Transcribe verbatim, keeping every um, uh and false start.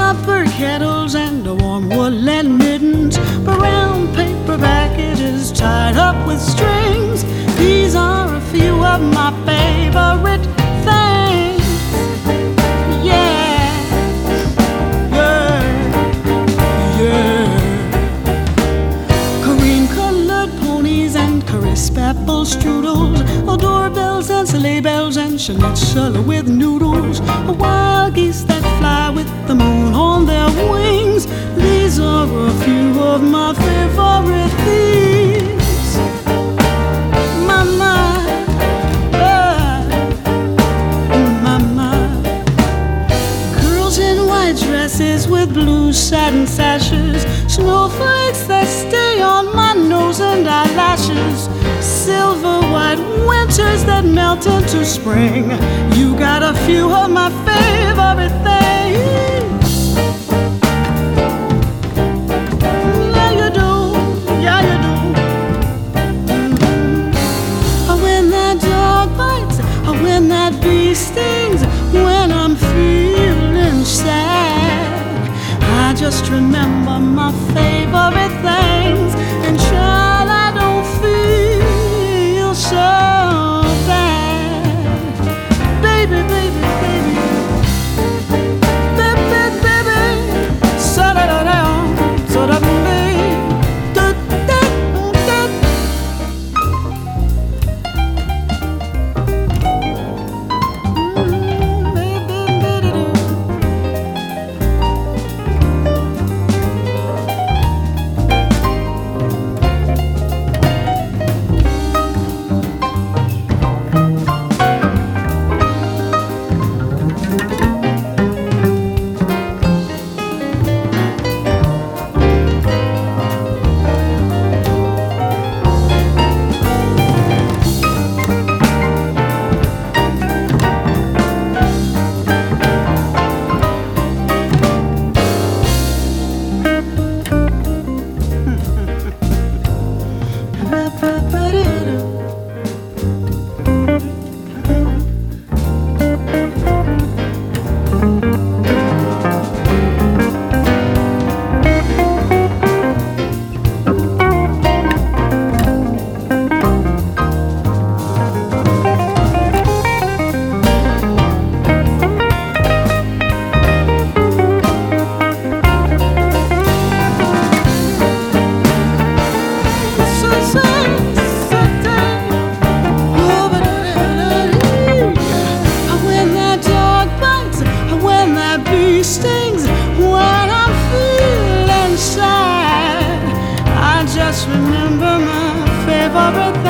copper kettles and the warm woolen mittens, brown paper packages tied up with strings. These are a few of my favorite things. Yeah, yeah, yeah. Cream-colored ponies and crisp apple strudels, doorbells and sleigh bells and schnitzel with noodles, wild geese that fly with the moon on their wings. These are a few of my favorite things. Mama, uh, mama, girls in white dresses with blue satin sashes, snowflakes that stay on my nose and eyelashes, silver white winters that melt into spring. You got a few of my favorite things. Yeah, you do, yeah, you do. Mm-hmm. When that dog bites, when that bee stings, when I'm feeling sad, I just remember my favorite things, and child, I don't feel so bad. Baby, baby, baby, baby, baby, so-da-da-da, so-da-da-da, da-da-da-da. Mm, baby-ba-da-da. Stings when I'm feeling sad. I just remember my favorite thing.